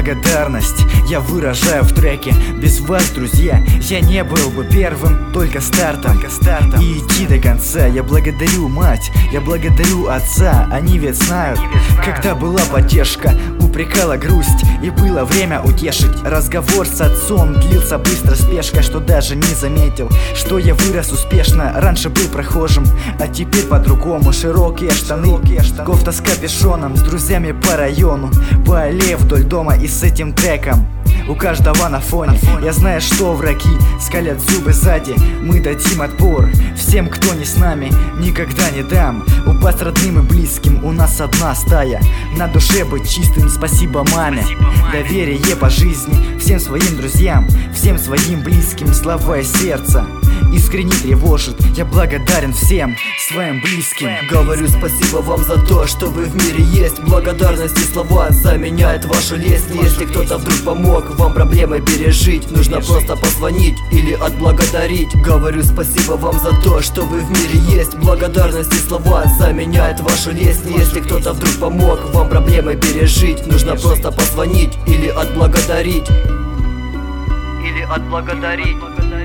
благодарность я выражаю в треке. Без вас, друзья, я не был бы первым, только стартом. И идти до конца. Я благодарю мать, я благодарю отца. Они ведь знают, когда была поддержка, упрекала грусть, и было время утешить. Разговор с отцом длился быстро, спешка, что даже не заметил, что я вырос успешно. Раньше был прохожим, а теперь по-другому. Широкие штаны, кофта с капюшоном, с друзьями по району, по аллее вдоль дома. И с этим треком у каждого на фоне. Я знаю, что враги скалят зубы сзади. Мы дадим отпор всем, кто не с нами. Никогда не дам упасть родным и близким. У нас одна стая, на душе быть чистым. Спасибо маме, доверие по жизни всем своим друзьям, всем своим близким. Слова из сердца искренне тревожит. Я благодарен всем своим близким. Говорю спасибо вам за то, что вы в мире есть. Благодарность и слова заменяют вашу лесть. Если кто-то вдруг помог вам проблемы пережить, нужно просто позвонить или отблагодарить. Говорю спасибо вам за то, что вы в мире есть. Благодарность и слова заменяют вашу лесть. Если кто-то вдруг помог вам проблемы пережить, нужно просто позвонить или отблагодарить. Или отблагодарить.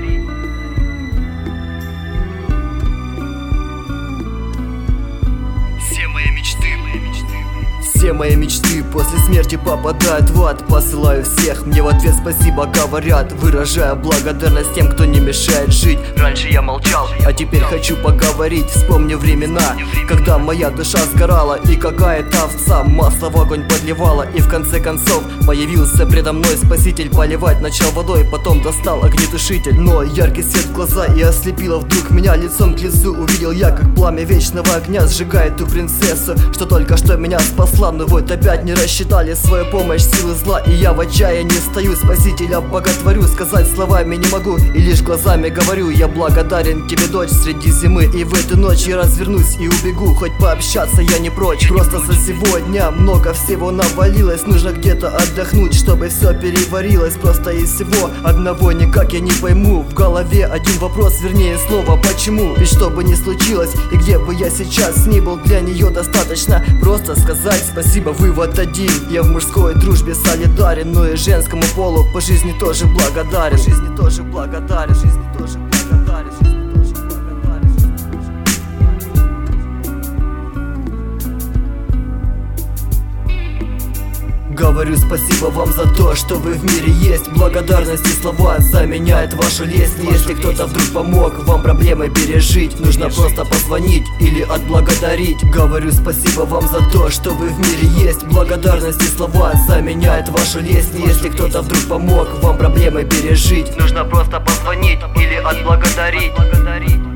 Все мои мечты после смерти попадают в ад. Посылаю всех, мне в ответ спасибо говорят. Выражаю благодарность тем, кто не мешает жить. Раньше я молчал, а теперь хочу поговорить. Вспомню времена, когда моя душа сгорала, и какая-то овца масло в огонь подливала. И в конце концов появился предо мной спаситель. Поливать начал водой, потом достал огнетушитель. Но яркий свет в глаза и ослепило вдруг меня. Лицом к лицу увидел я, как пламя вечного огня сжигает ту принцессу, что только что меня спасла. Но вот опять не рассчитали свою помощь силы зла, и я в отчаянии стою, спасителя боготворю. Сказать словами не могу, и лишь глазами говорю: я благодарен тебе, дочь, среди зимы. И в эту ночь я развернусь и убегу, хоть пообщаться я не прочь. Просто со сегодня много всего навалилось, нужно где-то отдохнуть, чтобы все переварилось. Просто из всего одного никак я не пойму. В голове один вопрос, вернее слово почему. Ведь что бы ни случилось, и где бы я сейчас ни был, для нее достаточно просто сказать спасибо, вывод один: я в мужской дружбе солидарен, но и женскому полу по жизни тоже благодарен. По жизни тоже благодарен, жизни тоже благодарен, жизни тоже благодарен. Говорю спасибо вам за то, что вы в мире есть. Благодарность и слова заменяют вашу лесть. Если кто-то вдруг помог вам проблемы пережить, нужно просто позвонить или отблагодарить. Говорю спасибо вам за то, что вы в мире есть. Благодарность и слова заменяют вашу лесть. Если кто-то вдруг помог вам проблемы пережить, нужно просто позвонить или отблагодарить.